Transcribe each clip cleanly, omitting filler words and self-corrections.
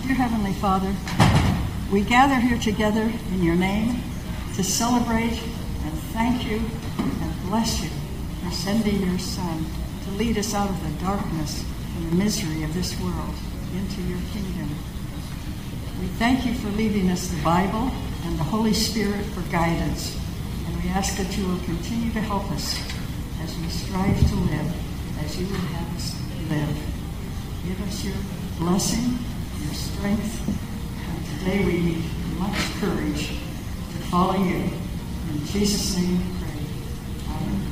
Dear Heavenly Father, we gather here together in your name to celebrate and thank you and bless you for sending your Son to lead us out of the darkness and the misery of this world into your kingdom. We thank you for leaving us the Bible and the Holy Spirit for guidance, and we ask that you will continue to help us as we strive to live as you would have us live. Give us your blessing, your strength, and today we need much courage to follow you. In Jesus' name we pray. Amen.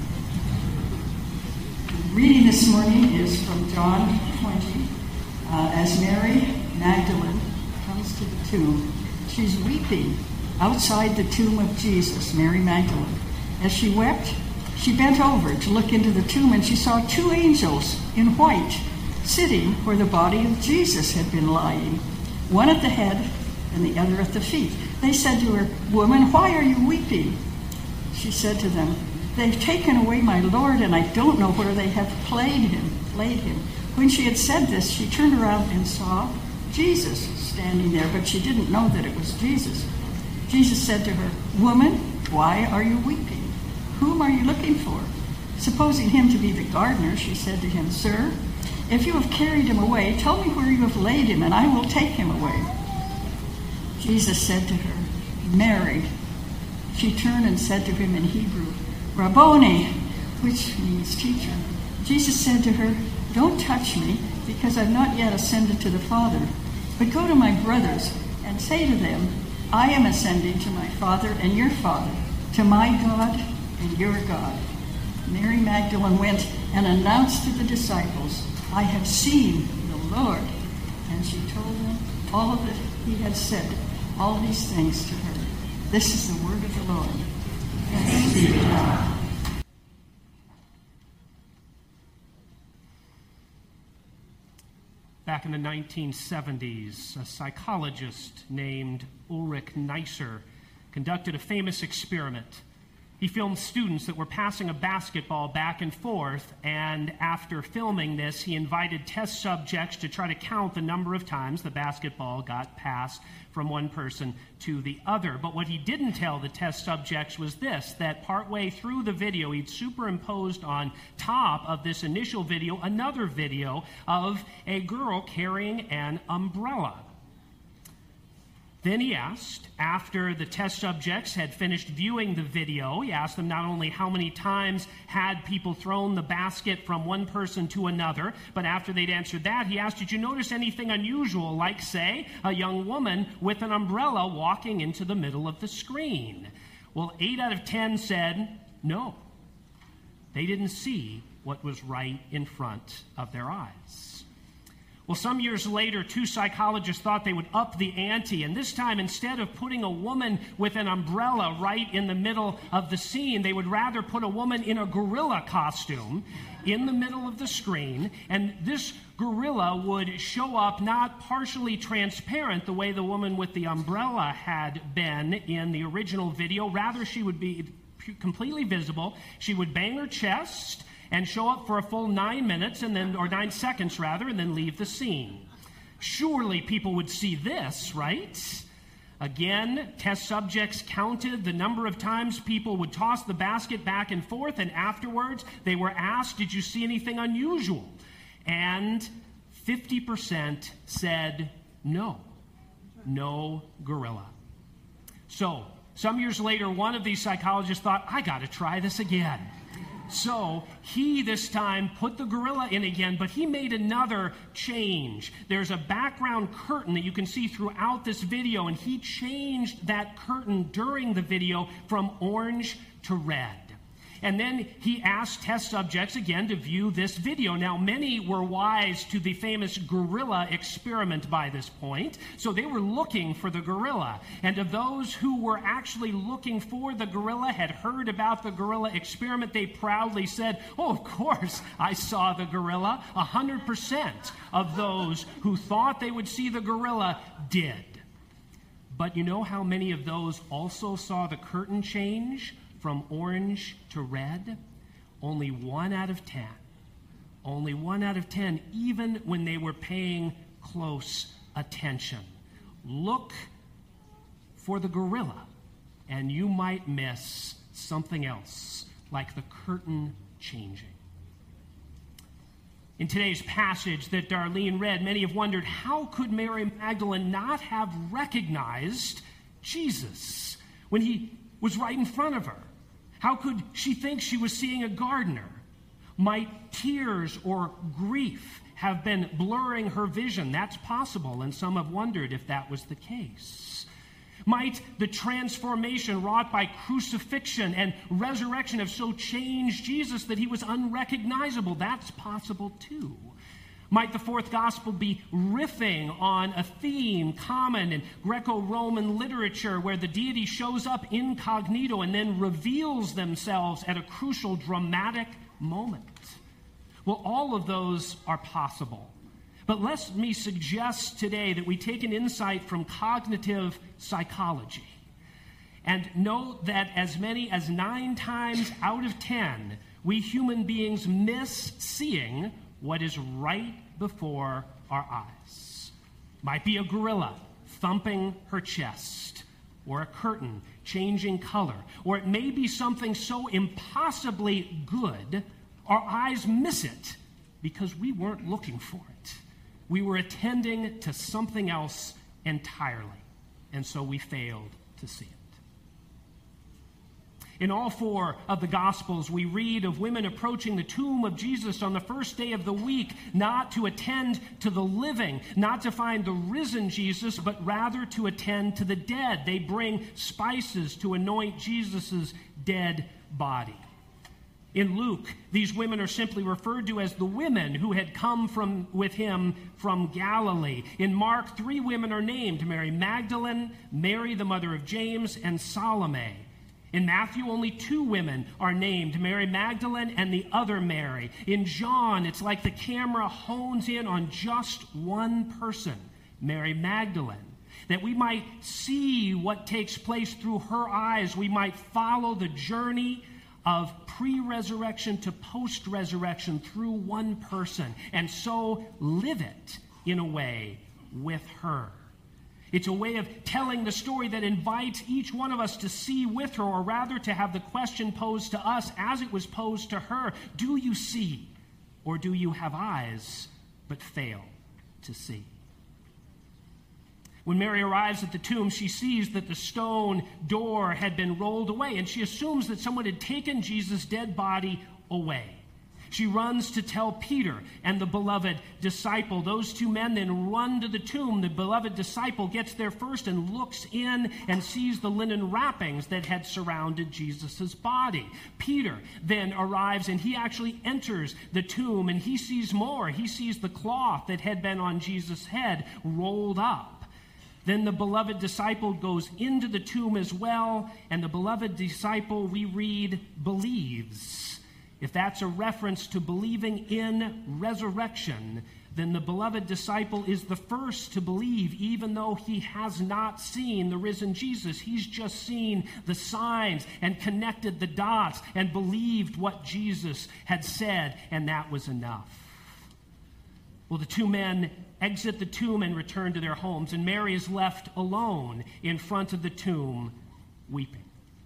The reading this morning is from John 20. As Mary Magdalene comes to the tomb, she's weeping outside the tomb of Jesus, Mary Magdalene. As she wept, she bent over to look into the tomb, and she saw two angels in white sitting where the body of Jesus had been lying, one at the head and the other at the feet. They said to her, "Woman, why are you weeping?" She said to them, "They've taken away my Lord, and I don't know where they have laid him." When she had said this, she turned around and saw Jesus standing there, but she didn't know that it was Jesus. Jesus said to her, "Woman, why are you weeping? Whom are you looking for?" Supposing him to be the gardener, she said to him, "Sir, if you have carried him away, tell me where you have laid him, and I will take him away." Jesus said to her, "Mary." She turned and said to him in Hebrew, "Rabboni," which means teacher. Jesus said to her, "Don't touch me, because I've not yet ascended to the Father. But go to my brothers and say to them, I am ascending to my Father and your Father, to my God and your God." Mary Magdalene went and announced to the disciples, "I have seen the Lord." And she told them all that he had said, all these things to her. This is the word of the Lord. Thanks be to God. Back in the 1970s, a psychologist named Ulrich Neisser conducted a famous experiment. He filmed students that were passing a basketball back and forth, and after filming this, he invited test subjects to try to count the number of times the basketball got passed from one person to the other. But what he didn't tell the test subjects was this, that partway through the video, he'd superimposed on top of this initial video another video of a girl carrying an umbrella. Then he asked, after the test subjects had finished viewing the video, he asked them not only how many times had people thrown the basket from one person to another, but after they'd answered that, he asked, did you notice anything unusual, like, say, a young woman with an umbrella walking into the middle of the screen? Well, 8 out of 10 said no. They didn't see what was right in front of their eyes. Well, some years later, 2 psychologists thought they would up the ante, and this time, instead of putting a woman with an umbrella right in the middle of the scene, they would rather put a woman in a gorilla costume in the middle of the screen, and this gorilla would show up not partially transparent the way the woman with the umbrella had been in the original video. Rather, she would be completely visible. She would bang her chest and show up for a full 9 minutes, and then, or 9 seconds rather, and then leave the scene. Surely people would see this, right? Again, test subjects counted the number of times people would toss the basket back and forth, and afterwards they were asked, did you see anything unusual? And 50% said no. No gorilla. So, some years later, one of these psychologists thought, I got to try this again. So he this time put the gorilla in again, but he made another change. There's a background curtain that you can see throughout this video, and he changed that curtain during the video from orange to red. And then he asked test subjects again to view this video. Now, many were wise to the famous gorilla experiment by this point, so they were looking for the gorilla. And of those who were actually looking for the gorilla, had heard about the gorilla experiment, they proudly said, oh, of course, I saw the gorilla. 100% of those who thought they would see the gorilla did. But you know how many of those also saw the curtain change from orange to red? Only 1 out of 10. Only 1 out of 10, even when they were paying close attention. Look for the gorilla, and you might miss something else, like the curtain changing. In today's passage that Darlene read, many have wondered, how could Mary Magdalene not have recognized Jesus when he was right in front of her? How could she think she was seeing a gardener? Might tears or grief have been blurring her vision? That's possible, and some have wondered if that was the case. Might the transformation wrought by crucifixion and resurrection have so changed Jesus that he was unrecognizable? That's possible too. Might the fourth gospel be riffing on a theme common in Greco-Roman literature where the deity shows up incognito and then reveals themselves at a crucial dramatic moment? Well, all of those are possible. But let me suggest today that we take an insight from cognitive psychology and note that as many as 9 times out of 10, we human beings miss seeing what is right before our eyes. Might be a gorilla thumping her chest, or a curtain changing color, or it may be something so impossibly good, our eyes miss it because we weren't looking for it. We were attending to something else entirely, and so we failed to see it. In all 4 of the Gospels, we read of women approaching the tomb of Jesus on the first day of the week, not to attend to the living, not to find the risen Jesus, but rather to attend to the dead. They bring spices to anoint Jesus' dead body. In Luke, these women are simply referred to as the women who had come with him from Galilee. In Mark, 3 women are named: Mary Magdalene, Mary the mother of James, and Salome. In Matthew, only 2 women are named: Mary Magdalene and the other Mary. In John, it's like the camera hones in on just one person, Mary Magdalene. That we might see what takes place through her eyes, we might follow the journey of pre-resurrection to post-resurrection through one person, and so live it in a way with her. It's a way of telling the story that invites each one of us to see with her, or rather to have the question posed to us as it was posed to her: do you see, or do you have eyes but fail to see? When Mary arrives at the tomb, she sees that the stone door had been rolled away, and she assumes that someone had taken Jesus' dead body away. She runs to tell Peter and the beloved disciple. Those 2 men then run to the tomb. The beloved disciple gets there first and looks in and sees the linen wrappings that had surrounded Jesus' body. Peter then arrives and he actually enters the tomb, and he sees more. He sees the cloth that had been on Jesus' head rolled up. Then the beloved disciple goes into the tomb as well, and the beloved disciple, we read, believes. If that's a reference to believing in resurrection, then the beloved disciple is the first to believe, even though he has not seen the risen Jesus. He's just seen the signs and connected the dots and believed what Jesus had said, and that was enough. Well, the 2 men exit the tomb and return to their homes, and Mary is left alone in front of the tomb, weeping.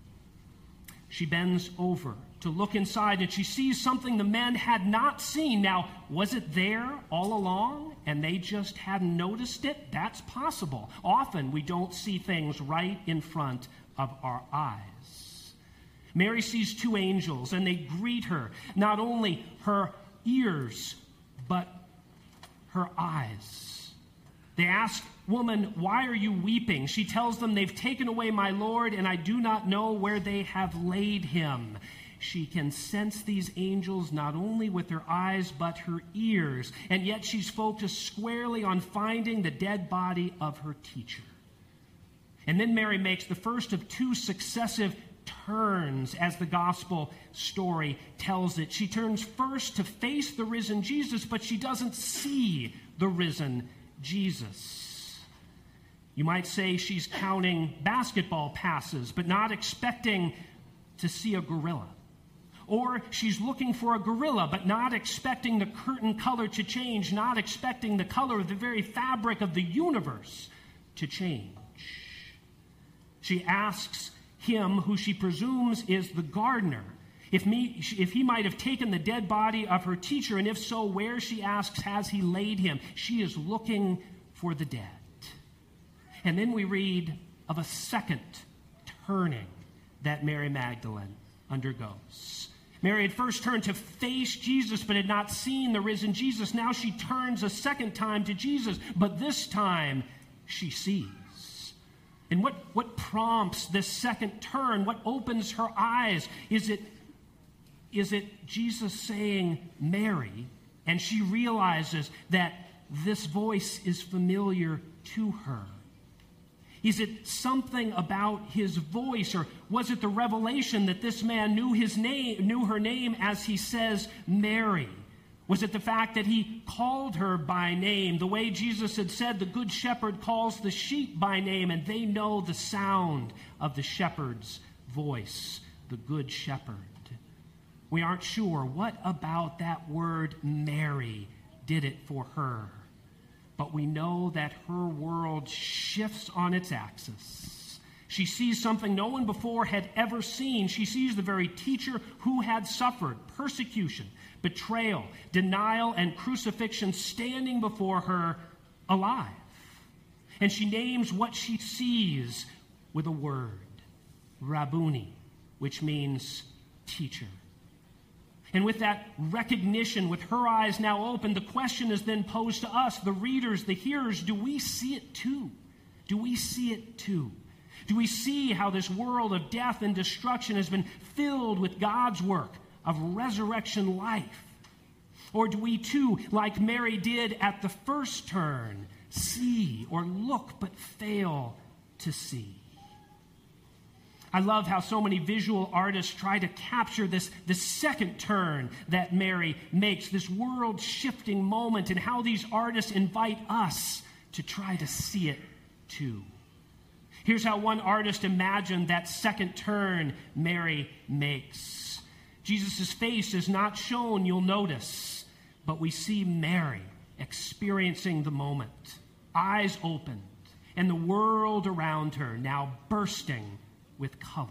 She bends over to look inside, and she sees something the men had not seen. Now, was it there all along, and they just hadn't noticed it? That's possible. Often we don't see things right in front of our eyes. Mary sees 2 angels, and they greet her, not only her ears, but her eyes. They ask, "Woman, why are you weeping?" She tells them, "They've taken away my Lord, and I do not know where they have laid him." She can sense these angels not only with her eyes, but her ears, and yet she's focused squarely on finding the dead body of her teacher. And then Mary makes the first of 2 successive turns as the gospel story tells it. She turns first to face the risen Jesus, but she doesn't see the risen Jesus. You might say she's counting basketball passes, but not expecting to see a gorilla. Or she's looking for a gorilla, but not expecting the curtain color to change, not expecting the color of the very fabric of the universe to change. She asks him, who she presumes is the gardener, if he might have taken the dead body of her teacher, and if so, where, she asks, has he laid him? She is looking for the dead. And then we read of a second turning that Mary Magdalene undergoes. Mary had first turned to face Jesus, but had not seen the risen Jesus. Now she turns a second time to Jesus, but this time she sees. And what prompts this second turn? What opens her eyes? Is it Jesus saying, Mary? And she realizes that this voice is familiar to her. Is it something about his voice, or was it the revelation that this man knew her name as he says Mary? Was it the fact that he called her by name, the way Jesus had said the good shepherd calls the sheep by name, and they know the sound of the shepherd's voice, the good shepherd? We aren't sure. What about that word Mary did it for her? But we know that her world shifts on its axis. She sees something no one before had ever seen. She sees the very teacher who had suffered persecution, betrayal, denial, and crucifixion standing before her alive. And she names what she sees with a word, Rabboni, which means teacher. And with that recognition, with her eyes now open, the question is then posed to us, the readers, the hearers, do we see it too? Do we see it too? Do we see how this world of death and destruction has been filled with God's work of resurrection life? Or do we too, like Mary did at the first turn, see or look but fail to see? I love how so many visual artists try to capture this second turn that Mary makes, this world-shifting moment, and how these artists invite us to try to see it too. Here's how one artist imagined that second turn Mary makes. Jesus' face is not shown, you'll notice, but we see Mary experiencing the moment, eyes opened, and the world around her now bursting with color.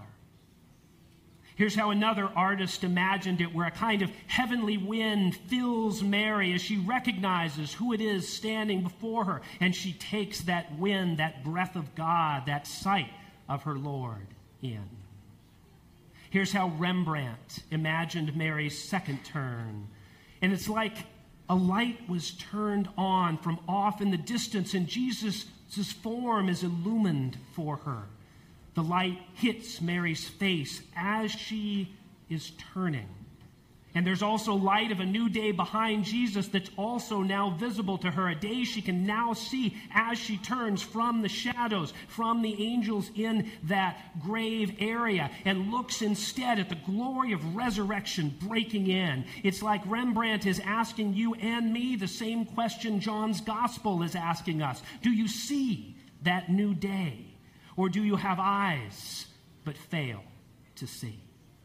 Here's how another artist imagined it, where a kind of heavenly wind fills Mary as she recognizes who it is standing before her, and she takes that wind, that breath of God, that sight of her Lord in. Here's how Rembrandt imagined Mary's second turn. And it's like a light was turned on from off in the distance, and Jesus' form is illumined for her. The light hits Mary's face as she is turning. And there's also light of a new day behind Jesus that's also now visible to her, a day she can now see as she turns from the shadows, from the angels in that grave area, and looks instead at the glory of resurrection breaking in. It's like Rembrandt is asking you and me the same question John's gospel is asking us. Do you see that new day? Or do you have eyes but fail to see?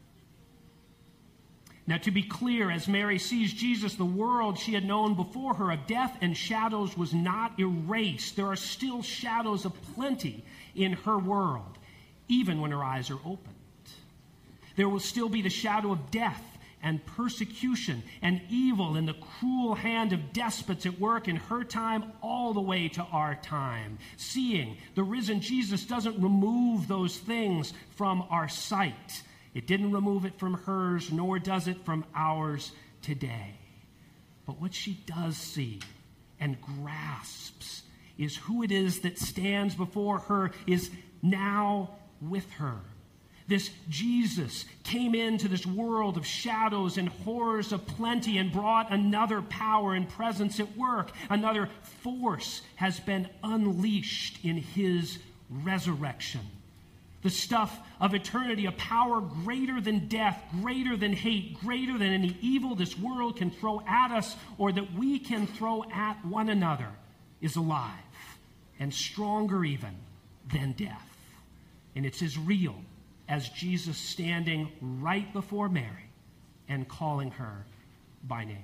Now, to be clear, as Mary sees Jesus, the world she had known before her of death and shadows was not erased. There are still shadows aplenty in her world, even when her eyes are opened. There will still be the shadow of death and persecution and evil and the cruel hand of despots at work in her time all the way to our time. Seeing the risen Jesus doesn't remove those things from our sight. It didn't remove it from hers, nor does it from ours today. But what she does see and grasps is who it is that stands before her is now with her. This Jesus came into this world of shadows and horrors of plenty and brought another power and presence at work. Another force has been unleashed in his resurrection. The stuff of eternity, a power greater than death, greater than hate, greater than any evil this world can throw at us or that we can throw at one another, is alive and stronger even than death. And it's as real as Jesus standing right before Mary and calling her by name.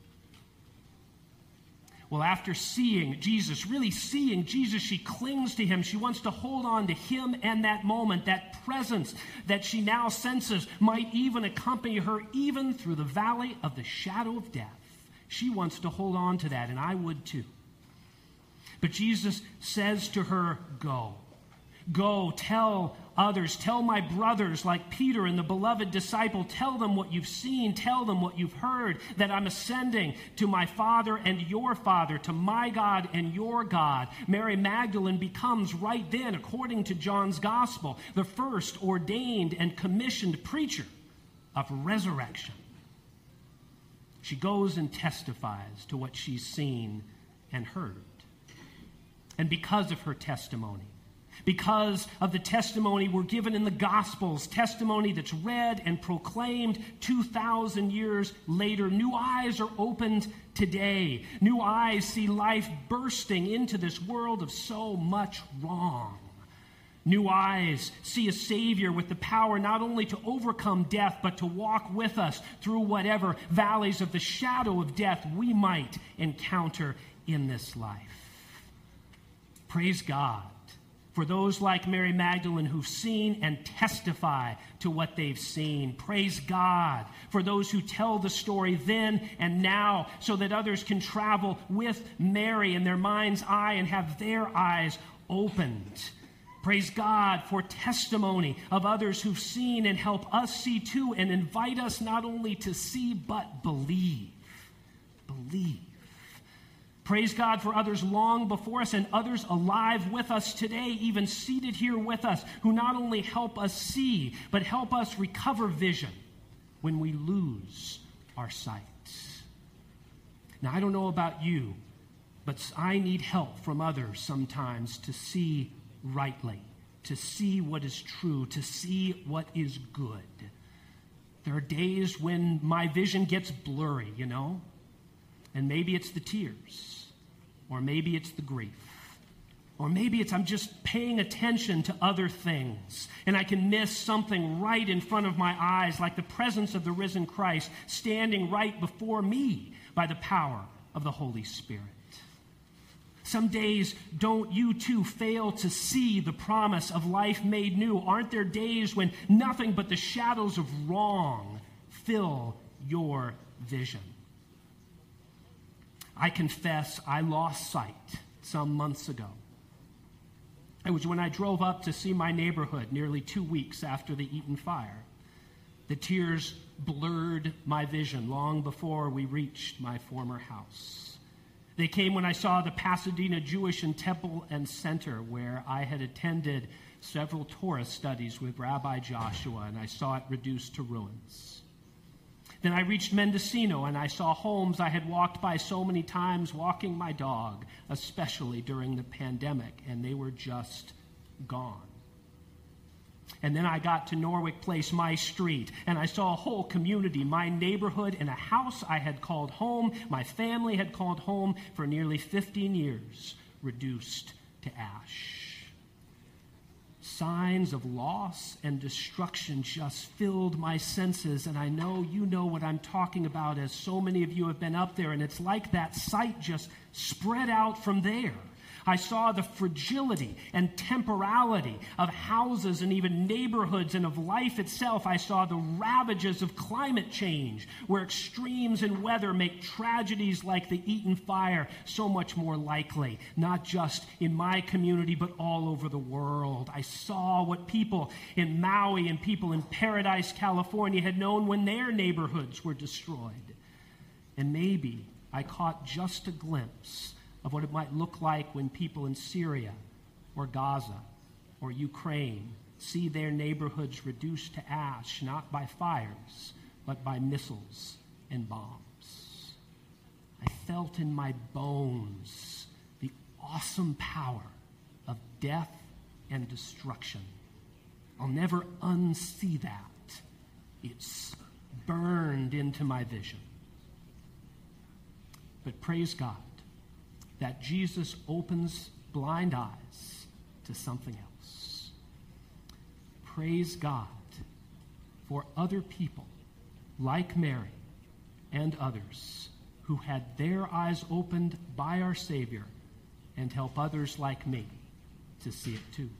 Well, after seeing Jesus, really seeing Jesus, she clings to him. She wants to hold on to him and that moment, that presence that she now senses might even accompany her even through the valley of the shadow of death. She wants to hold on to that, and I would too. But Jesus says to her, go. Go, tell others, tell my brothers like Peter and the beloved disciple, tell them what you've seen, tell them what you've heard, that I'm ascending to my Father and your Father, to my God and your God. Mary Magdalene becomes right then, according to John's Gospel, the first ordained and commissioned preacher of resurrection. She goes and testifies to what she's seen and heard. And because of her testimony, because of the testimony we're given in the Gospels, testimony that's read and proclaimed 2,000 years later, new eyes are opened today. New eyes see life bursting into this world of so much wrong. New eyes see a Savior with the power not only to overcome death, but to walk with us through whatever valleys of the shadow of death we might encounter in this life. Praise God for those like Mary Magdalene who've seen and testify to what they've seen. Praise God for those who tell the story then and now so that others can travel with Mary in their mind's eye and have their eyes opened. Praise God for testimony of others who've seen and help us see too and invite us not only to see but believe. Believe. Praise God for others long before us and others alive with us today, even seated here with us, who not only help us see, but help us recover vision when we lose our sight. Now, I don't know about you, but I need help from others sometimes to see rightly, to see what is true, to see what is good. There are days when my vision gets blurry, and maybe it's the tears. Or maybe it's the grief. Or maybe it's I'm just paying attention to other things. And I can miss something right in front of my eyes, like the presence of the risen Christ standing right before me by the power of the Holy Spirit. Some days don't you too fail to see the promise of life made new? Aren't there days when nothing but the shadows of wrong fill your vision? I confess I lost sight some months ago. It was when I drove up to see my neighborhood nearly 2 weeks after the Eaton fire. The tears blurred my vision long before we reached my former house. They came when I saw the Pasadena Jewish Temple and Center, where I had attended several Torah studies with Rabbi Joshua, and I saw it reduced to ruins. Then I reached Mendocino, and I saw homes I had walked by so many times walking my dog, especially during the pandemic, and they were just gone. And then I got to Norwick Place, my street, and I saw a whole community, my neighborhood, and a house I had called home, my family had called home for nearly 15 years, reduced to ash. Signs of loss and destruction just filled my senses, and I know you know what I'm talking about, as so many of you have been up there, and it's like that sight just spread out from there. I saw the fragility and temporality of houses and even neighborhoods and of life itself. I saw the ravages of climate change, where extremes in weather make tragedies like the Eaton fire so much more likely, not just in my community, but all over the world. I saw what people in Maui and people in Paradise, California had known when their neighborhoods were destroyed. And maybe I caught just a glimpse of what it might look like when people in Syria or Gaza or Ukraine see their neighborhoods reduced to ash, not by fires, but by missiles and bombs. I felt in my bones the awesome power of death and destruction. I'll never unsee that. It's burned into my vision. But praise God that Jesus opens blind eyes to something else. Praise God for other people like Mary and others who had their eyes opened by our Savior, and help others like me to see it too.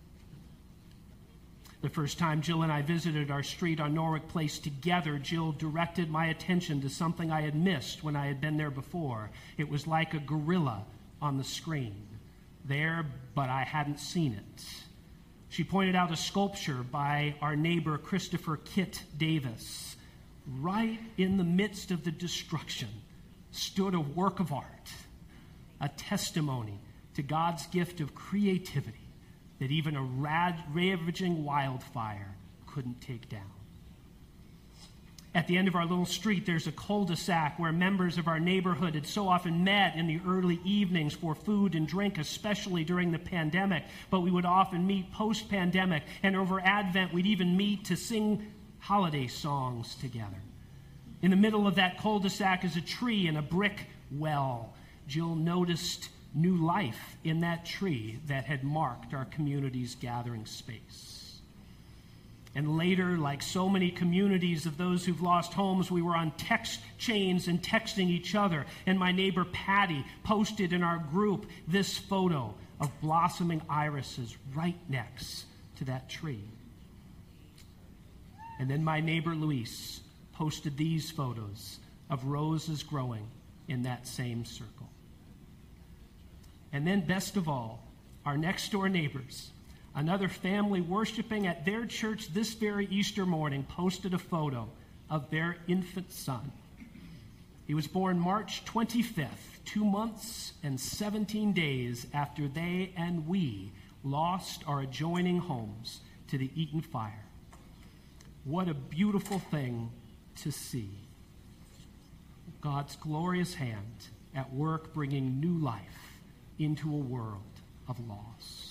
The first time Jill and I visited our street on Norwick Place together, Jill directed my attention to something I had missed when I had been there before. It was like a gorilla on the screen. There, but I hadn't seen it. She pointed out a sculpture by our neighbor Christopher Kit Davis. Right in the midst of the destruction stood a work of art, a testimony to God's gift of creativity that even a ravaging wildfire couldn't take down. At the end of our little street, there's a cul-de-sac where members of our neighborhood had so often met in the early evenings for food and drink, especially during the pandemic. But we would often meet post-pandemic, and over Advent, we'd even meet to sing holiday songs together. In the middle of that cul-de-sac is a tree and a brick well. Jill noticed new life in that tree that had marked our community's gathering space. And later, like so many communities of those who've lost homes, we were on text chains and texting each other. And my neighbor Patty posted in our group this photo of blossoming irises right next to that tree. And then my neighbor Luis posted these photos of roses growing in that same circle. And then, best of all, our next-door neighbors, another family worshiping at their church this very Easter morning, posted a photo of their infant son. He was born March 25th, 2 months and 17 days after they and we lost our adjoining homes to the Eaton fire. What a beautiful thing to see. God's glorious hand at work bringing new life into a world of loss.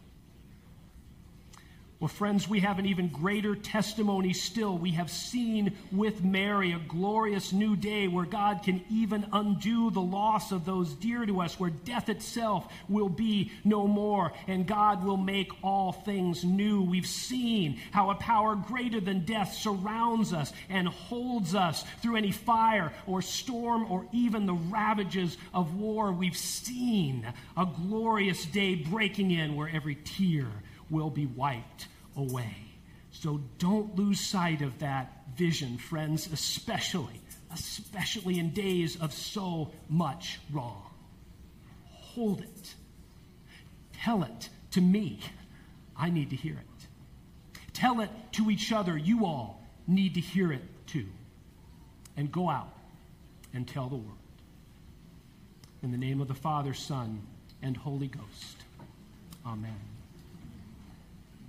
Well, friends, we have an even greater testimony still. We have seen with Mary a glorious new day where God can even undo the loss of those dear to us, where death itself will be no more, and God will make all things new. We've seen how a power greater than death surrounds us and holds us through any fire or storm or even the ravages of war. We've seen a glorious day breaking in where every tear will be wiped away. So don't lose sight of that vision, friends, especially in days of so much wrong. Hold it. Tell it to me. I need to hear it. Tell it to each other. You all need to hear it too. And go out and tell the world. In the name of the Father, Son, and Holy Ghost. Amen.